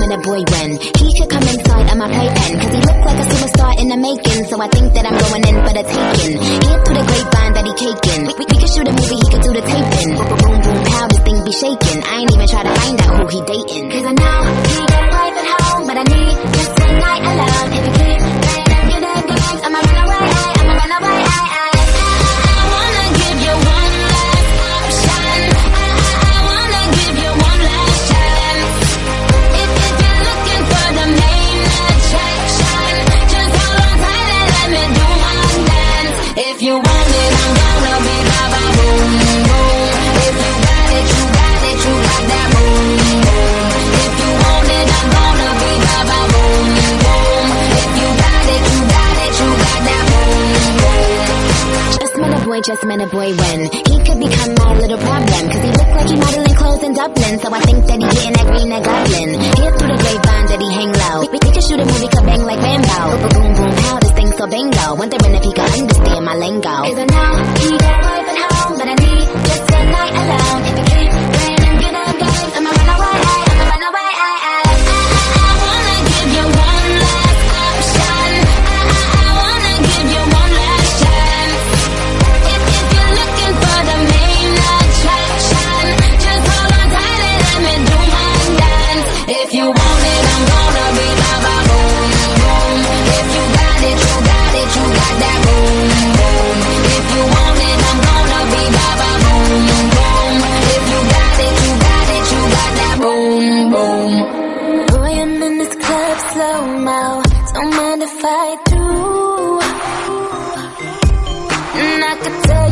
met a boy when he should come inside of my playpen, cause he looked like a superstar in the making. So I think that I'm going in for the taking. Hear through the grapevine that he caking. We could shoot a movie, he could do the taping. Boom, boom, pow, this thing be shaking. I ain't even try to find out who he dating, cause I know he got a wife at home, but I need just a night alone. If you keep playing them good games, I'ma run away, I'ma run away. I wanna give you one last option. I wanna give you one last chance. If you're looking for the main attraction, just hold on tight and let me do my dance. If you want it, I'm gonna be ba-ba boom boom. If you got it, you got it, you got that boom boom. If you want it, I'm gonna be ba-ba boom boom. If you got it, you got it, you got that boom boom. Just met a boy when he could become my little problem, cause he looked like he modeling clothes in Dublin. So I think that he getting that green, that goblin. Hear through the grapevine that he hang low. We could shoot a movie, could bang like Rambo. Boom, boom, how this thing so bingo. Wondering if he could understand my lingo, cause I know he got a wife at home, but I need just a night alone. If you keep playing them good games, I'ma run away, I'ma run away. I wanna give you one last option. I wanna give you one last chance. If you're looking for the main attraction, just hold on tight and let me do my dance. If you want it, I'm gonna be ba-ba boom boom. If you got it, you got it, you got that boom boom. If you want it, I'm gonna be ba-ba boom boom. If you got it, you got it, you got that boom boom. Boy, I'm in this club slow-mo, don't mind if I do. And I could tell